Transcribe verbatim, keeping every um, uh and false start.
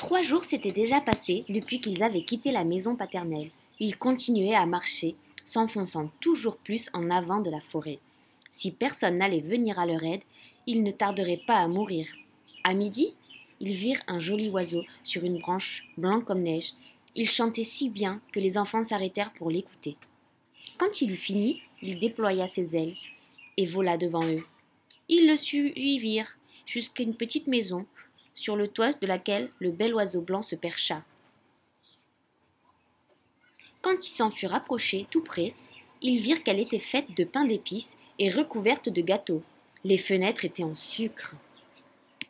Trois jours s'étaient déjà passés depuis qu'ils avaient quitté la maison paternelle. Ils continuaient à marcher, s'enfonçant toujours plus en avant de la forêt. Si personne n'allait venir à leur aide, ils ne tarderaient pas à mourir. À midi, ils virent un joli oiseau sur une branche, blanc comme neige. Il chantait si bien que les enfants s'arrêtèrent pour l'écouter. Quand il eut fini, il déploya ses ailes et vola devant eux. Ils le suivirent jusqu'à une petite maison, sur le toit de laquelle le bel oiseau blanc se percha. Quand ils s'en furent approchés tout près, ils virent qu'elle était faite de pain d'épices et recouverte de gâteaux. Les fenêtres étaient en sucre.